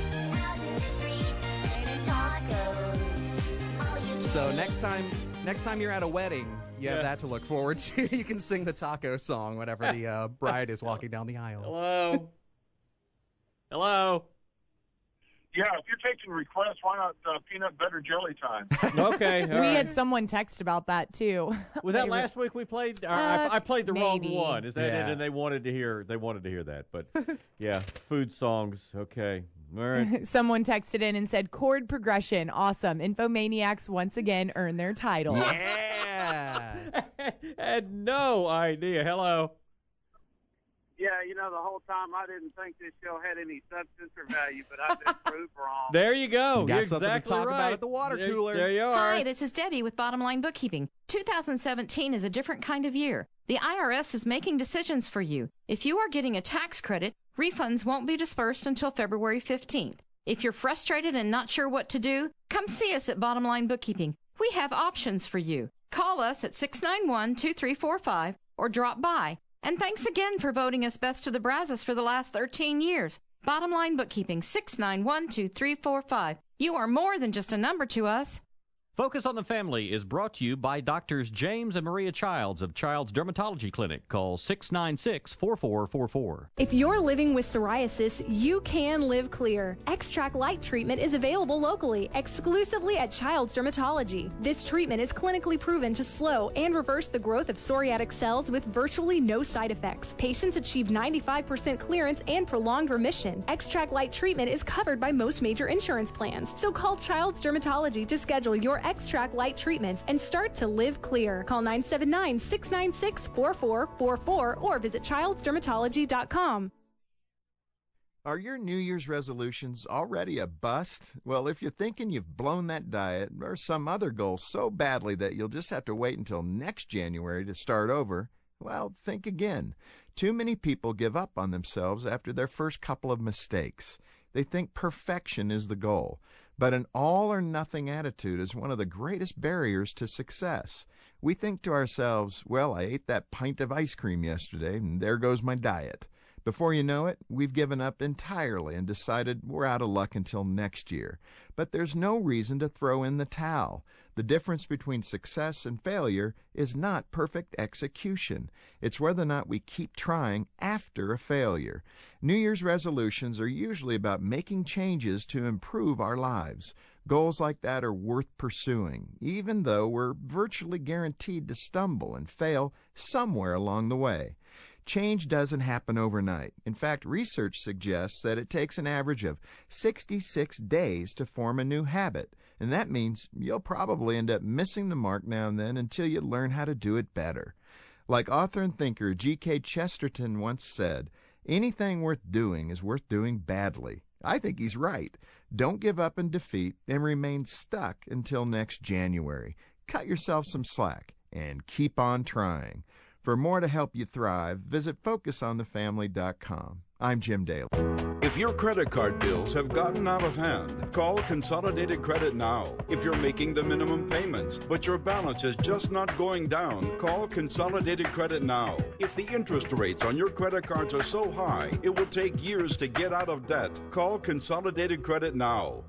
So next time you're at a wedding, you have that to look forward to. You can sing the taco song whenever the bride is walking down the aisle. Hello. Hello. Yeah, if you're taking requests, why not peanut butter jelly time? Okay. We had someone text about that too. Was that last week we played? I played the wrong maybe. one. Is that it? And they wanted to hear that. But yeah, food songs. Okay. All right. Someone texted in and said, chord progression, awesome. Infomaniacs once again earn their title. Yeah. Had no idea. Hello. Yeah, the whole time I didn't think this show had any substance or value, but I've been proved wrong. There you go. Got You're something exactly to talk right. about at the water cooler. There you are. Hi, this is Debbie with Bottom Line Bookkeeping. 2017 is a different kind of year. The IRS is making decisions for you. If you are getting a tax credit, refunds won't be dispersed until February 15th. If you're frustrated and not sure what to do, come see us at Bottom Line Bookkeeping. We have options for you. Call us at 691-2345 or drop by. And thanks again for voting us Best of the Brazos for the last 13 years. Bottom Line Bookkeeping, 691-2345. You are more than just a number to us. Focus on the Family is brought to you by Doctors James and Maria Childs of Child's Dermatology Clinic. Call 696-4444. If you're living with psoriasis, you can live clear. Extract Light treatment is available locally, exclusively at Child's Dermatology. This treatment is clinically proven to slow and reverse the growth of psoriatic cells with virtually no side effects. Patients achieve 95% clearance and prolonged remission. Extract Light treatment is covered by most major insurance plans. So call Child's Dermatology to schedule your Extract Light treatments and start to live clear. Call 979-696-4444 or visit childsdermatology.com. Are your New Year's resolutions already a bust? Well, if you're thinking you've blown that diet or some other goal so badly that you'll just have to wait until next January to start over, well, think again. Too many people give up on themselves after their first couple of mistakes. They think perfection is the goal. But an all-or-nothing attitude is one of the greatest barriers to success. We think to ourselves, well, I ate that pint of ice cream yesterday, and there goes my diet. Before you know it, we've given up entirely and decided we're out of luck until next year. But there's no reason to throw in the towel. The difference between success and failure is not perfect execution. It's whether or not we keep trying after a failure. New Year's resolutions are usually about making changes to improve our lives. Goals like that are worth pursuing, even though we're virtually guaranteed to stumble and fail somewhere along the way. Change doesn't happen overnight. In fact, research suggests that it takes an average of 66 days to form a new habit, and that means you'll probably end up missing the mark now and then until you learn how to do it better. Like author and thinker G.K. Chesterton once said, anything worth doing is worth doing badly. I think he's right. Don't give up in defeat and remain stuck until next January. Cut yourself some slack and keep on trying. For more to help you thrive, visit FocusOnTheFamily.com. I'm Jim Daly. If your credit card bills have gotten out of hand, call Consolidated Credit now. If you're making the minimum payments, but your balance is just not going down, call Consolidated Credit now. If the interest rates on your credit cards are so high, it will take years to get out of debt, call Consolidated Credit now.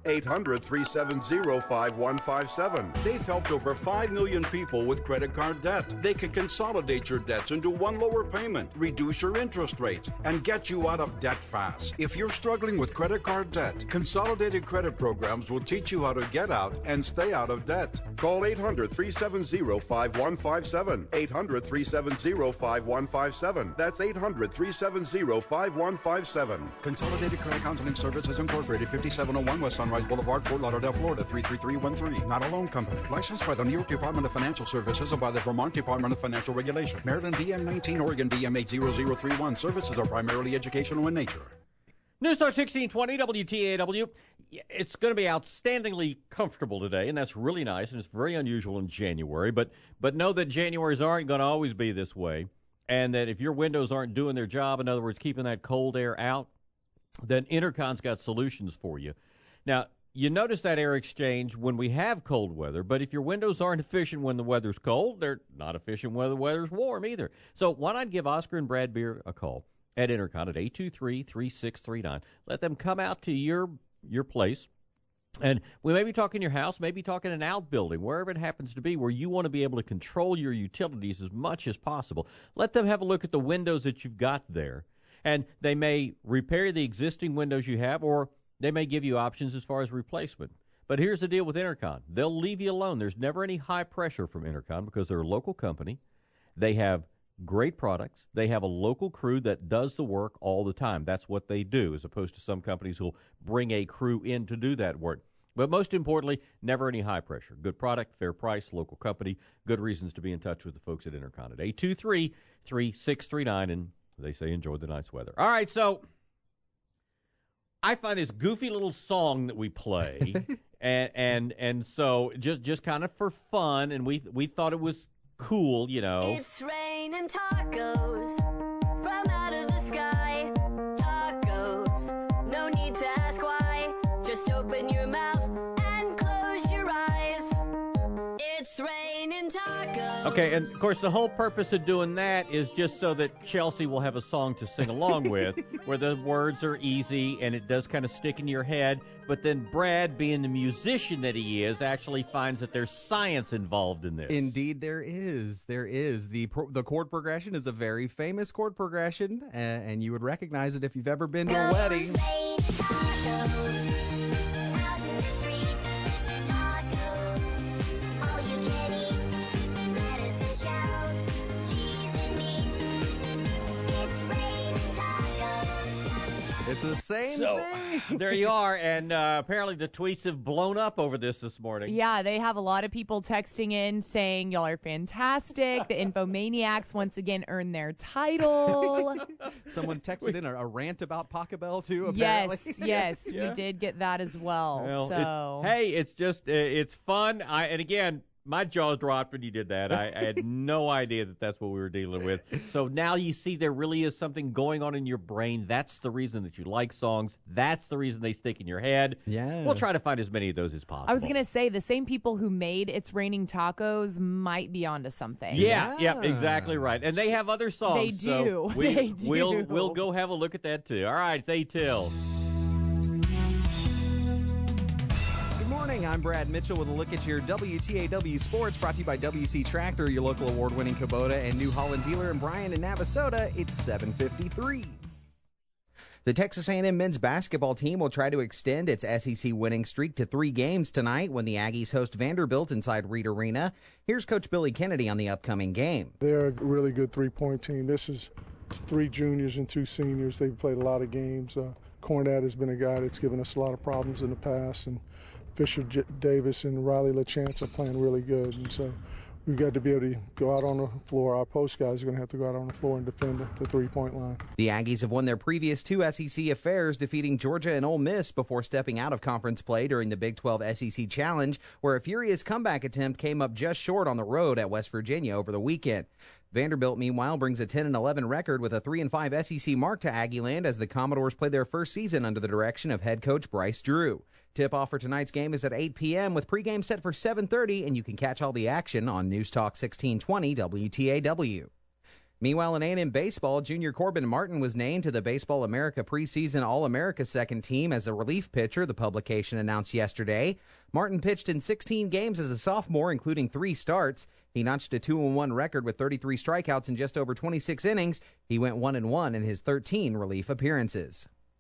800-370-5157. They've helped over 5 million people with credit card debt. They can consolidate your debts into one lower payment, reduce your interest rates, and get you out of debt fast. If you're struggling with credit card debt, Consolidated Credit Programs will teach you how to get out and stay out of debt. Call 800-370-5157. 800-370-5157. That's 800-370-5157. Consolidated Credit Counseling Services Incorporated, 5701 West Sunrise Boulevard, Fort Lauderdale, Florida, 33313. Not a loan company. Licensed by the New York Department of Financial Services and by the Vermont Department of Financial Regulation. Maryland DM 19, Oregon DM 80031. Services are primarily educational in nature. News Talk 1620 WTAW. It's going to be outstandingly comfortable today, and that's really nice, and it's very unusual in January. But know that Januaries aren't going to always be this way, and that if your windows aren't doing their job, in other words, keeping that cold air out, then Intercon's got solutions for you. Now, you notice that air exchange when we have cold weather, but if your windows aren't efficient when the weather's cold, they're not efficient when the weather's warm either. So why not give Oscar and Brad Beer a call at Intercon at 823-3639. Let them come out to your place, and we may be talking your house, maybe talking an outbuilding, wherever it happens to be, where you want to be able to control your utilities as much as possible. Let them have a look at the windows that you've got there, and they may repair the existing windows you have, or they may give you options as far as replacement. But here's the deal with Intercon. They'll leave you alone. There's never any high pressure from Intercon because they're a local company. They have great products. They have a local crew that does the work all the time. That's what they do, as opposed to some companies who'll bring a crew in to do that work. But most importantly, never any high pressure. Good product, fair price, local company. Good reasons to be in touch with the folks at Intercon at 823-3639, and they say enjoy the nice weather. All right, so I find this goofy little song that we play, and so just kind of for fun, and we thought it was cool, you know. It's raining tacos from out of the sky. Tacos, no need to ask why. Just open your mouth and close your eyes. It's raining tacos. Okay, and of course the whole purpose of doing that is just so that Chelsea will have a song to sing along with, where the words are easy and it does kind of stick in your head. But then Brad, being the musician that he is, actually finds that there's science involved in this. Indeed, there is. There is. The chord progression is a very famous chord progression, and you would recognize it if you've ever been to a wedding. It's the same thing. There you are, and apparently the tweets have blown up over this morning. Yeah, they have a lot of people texting in saying y'all are fantastic. The Infomaniacs once again earned their title. Someone texted in a rant about Pachelbel too, apparently. Yes, we did get that as well. Hey, it's just, it's fun. And again, my jaw dropped when you did that. I had no idea that that's what we were dealing with. So now you see there really is something going on in your brain. That's the reason that you like songs. That's the reason they stick in your head. Yeah. We'll try to find as many of those as possible. I was going to say, the same people who made It's Raining Tacos might be onto something. Yeah, exactly right. And they have other songs. They do. So we'll go have a look at that too. All right, it's 8 Morning, I'm Brad Mitchell with a look at your WTAW Sports, brought to you by WC Tractor, your local award-winning Kubota and New Holland dealer in Bryan and Navasota. It's 7:53. The Texas A&M men's basketball team will try to extend its SEC winning streak to 3 games tonight when the Aggies host Vanderbilt inside Reed Arena. Here's Coach Billy Kennedy on the upcoming game. They're a really good three-point team. This is 3 juniors and 2 seniors. They've played a lot of games. Cornette has been a guy that's given us a lot of problems in the past, and Fisher Davis and Riley LaChance are playing really good, and so we've got to be able to go out on the floor. Our post guys are going to have to go out on the floor and defend the three-point line. The Aggies have won their previous 2 SEC affairs, defeating Georgia and Ole Miss before stepping out of conference play during the Big 12 SEC Challenge, where a furious comeback attempt came up just short on the road at West Virginia over the weekend. Vanderbilt, meanwhile, brings a 10-11 record with a 3-5 SEC mark to Aggieland as the Commodores play their first season under the direction of head coach Bryce Drew. Tip-off for tonight's game is at 8 p.m. with pregame set for 7:30, and you can catch all the action on News Talk 1620 WTAW. Meanwhile, in A&M baseball, junior Corbin Martin was named to the Baseball America preseason All-America second team as a relief pitcher, the publication announced yesterday. Martin pitched in 16 games as a sophomore, including 3 starts. He notched a 2-1 record with 33 strikeouts in just over 26 innings. He went 1-1 in his 13 relief appearances.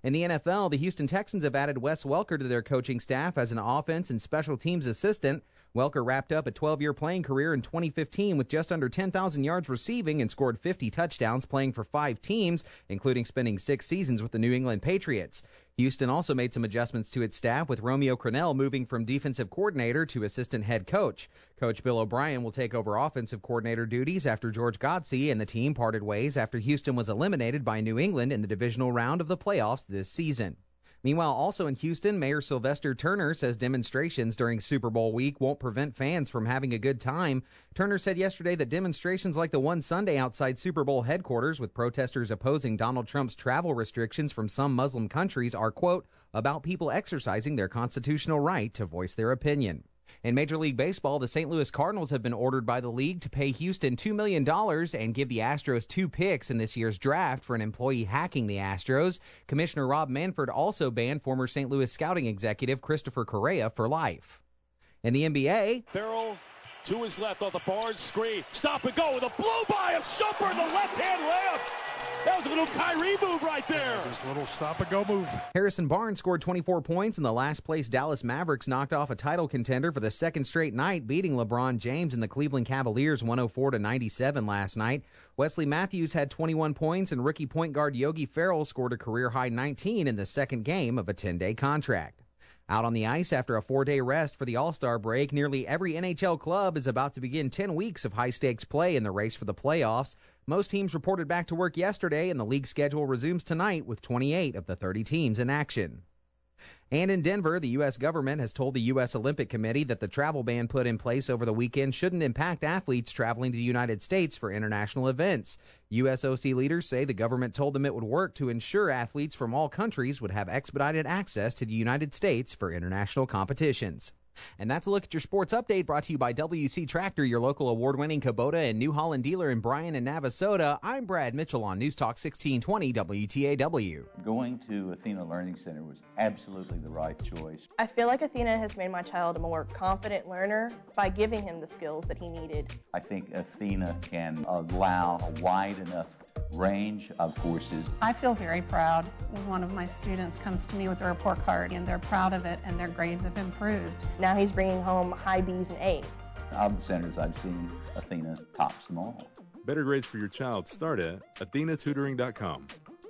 In the NFL, the Houston Texans have added Wes Welker to their coaching staff as an offense and special teams assistant. Welker wrapped up a 12-year playing career in 2015 with just under 10,000 yards receiving and scored 50 touchdowns playing for 5 teams, including spending 6 seasons with the New England Patriots. Houston also made some adjustments to its staff, with Romeo Crennel moving from defensive coordinator to assistant head coach. Coach Bill O'Brien will take over offensive coordinator duties after George Godsey and the team parted ways after Houston was eliminated by New England in the divisional round of the playoffs this season. Meanwhile, also in Houston, Mayor Sylvester Turner says demonstrations during Super Bowl week won't prevent fans from having a good time. Turner said yesterday that demonstrations like the one Sunday outside Super Bowl headquarters with protesters opposing Donald Trump's travel restrictions from some Muslim countries are, quote, about people exercising their constitutional right to voice their opinion. In Major League Baseball, the St. Louis Cardinals have been ordered by the league to pay Houston $2 million and give the Astros 2 picks in this year's draft for an employee hacking the Astros. Commissioner Rob Manfred also banned former St. Louis scouting executive Christopher Correa for life. In the NBA, Farrell to his left on the board, screen, stop and go with a blow by of Shumpert, the left-hand layup. That was a little Kyrie move right there. Just a little stop-and-go move. Harrison Barnes scored 24 points, and the last-place Dallas Mavericks knocked off a title contender for the second straight night, beating LeBron James and the Cleveland Cavaliers 104-97 last night. Wesley Matthews had 21 points, and rookie point guard Yogi Ferrell scored a career-high 19 in the second game of a 10-day contract. Out on the ice after a 4-day rest for the All-Star break, nearly every NHL club is about to begin 10 weeks of high-stakes play in the race for the playoffs. Most teams reported back to work yesterday, and the league schedule resumes tonight with 28 of the 30 teams in action. And in Denver, the U.S. government has told the U.S. Olympic Committee that the travel ban put in place over the weekend shouldn't impact athletes traveling to the United States for international events. USOC leaders say the government told them it would work to ensure athletes from all countries would have expedited access to the United States for international competitions. And that's a look at your sports update, brought to you by WC Tractor, your local award-winning Kubota and New Holland dealer in Bryan and Navasota. I'm Brad Mitchell on News Talk 1620 WTAW. Going to Athena Learning Center was absolutely the right choice. I feel like Athena has made my child a more confident learner by giving him the skills that he needed. I think Athena can allow a wide enough range of courses. I feel very proud when one of my students comes to me with a report card and they're proud of it and their grades have improved. Now he's bringing home high B's and A's. Of the centers I've seen, Athena tops them all. Better grades for your child start at AthenaTutoring.com.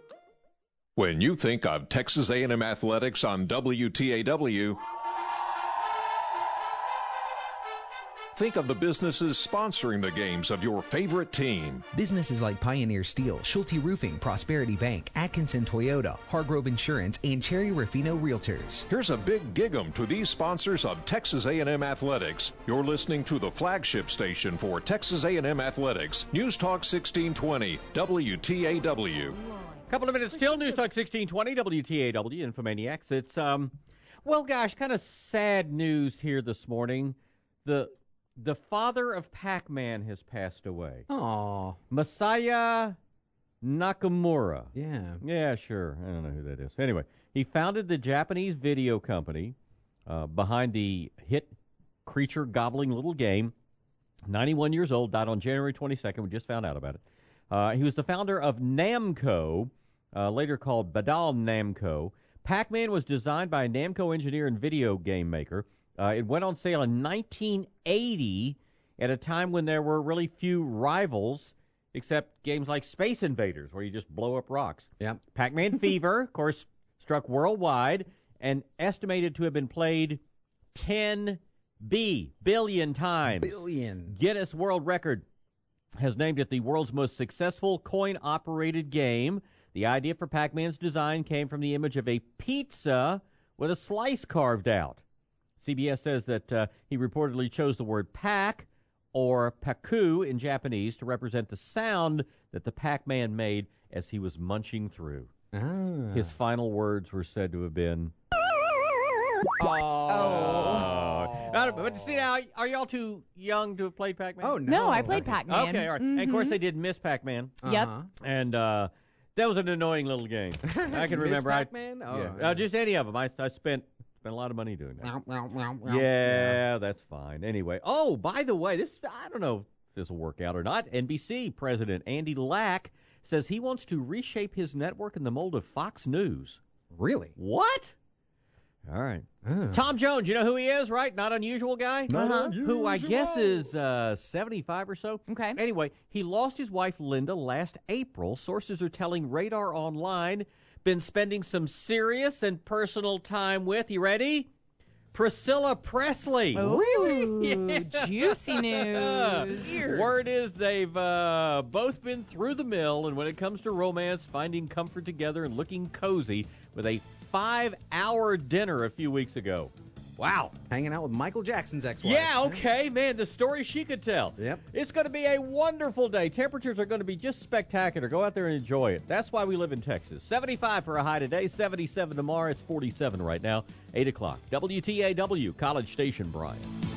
When you think of Texas A&M Athletics on WTAW, think of the businesses sponsoring the games of your favorite team. Businesses like Pioneer Steel, Schulte Roofing, Prosperity Bank, Atkinson Toyota, Hargrove Insurance, and Cherry Rufino Realtors. Here's a big gig-em to these sponsors of Texas A&M Athletics. You're listening to the flagship station for Texas A&M Athletics, News Talk 1620, WTAW. Couple of minutes still, News Talk 1620, WTAW, Infomaniacs. It's, well, gosh, kind of sad news here this morning. The father of Pac-Man has passed away. Aww. Masaya Nakamura. Yeah. Yeah, sure. I don't know who that is. Anyway, he founded the Japanese video company behind the hit creature gobbling little game. 91 years old, died on January 22nd. We just found out about it. He was the founder of Namco, later called Badal Namco. Pac-Man was designed by a Namco engineer and video game maker. It went on sale in 1980 at a time when there were really few rivals, except games like Space Invaders, where you just blow up rocks. Yep. Pac-Man Fever, of course, struck worldwide and estimated to have been played 10 billion times. Billion. Guinness World Record has named it the world's most successful coin-operated game. The idea for Pac-Man's design came from the image of a pizza with a slice carved out. CBS says that he reportedly chose the word Pac or Paku in Japanese to represent the sound that the Pac-Man made as he was munching through. His final words were said to have been... But see now, are y'all too young to have played Pac-Man? Oh, No, I played Pac-Man. Okay, all right. And of course they did Miss Pac-Man. Yep. And that was an annoying little game. I can remember. Miss Pac-Man? Just any of them. I spent a lot of money doing that. Yeah, that's fine. Anyway, by the way, I don't know if this will work out or not. NBC president Andy Lack says he wants to reshape his network in the mold of Fox News. Really? What? All right. Tom Jones, you know who he is, right? Not unusual guy? Not Who I guess is 75 or so. Okay. Anyway, he lost his wife, Linda, last April. Sources are telling Radar Online, been spending some serious and personal time with, you ready? Priscilla Presley. Ooh, Really? Yeah. Juicy news. Word is they've both been through the mill, and when it comes to romance, finding comfort together and looking cozy with a 5-hour dinner a few weeks ago. Wow. Hanging out with Michael Jackson's ex-wife. Yeah, okay, man, the story she could tell. Yep. It's going to be a wonderful day. Temperatures are going to be just spectacular. Go out there and enjoy it. That's why we live in Texas. 75 for a high today, 77 tomorrow. It's 47 right now, 8 o'clock. WTAW, College Station, Bryan.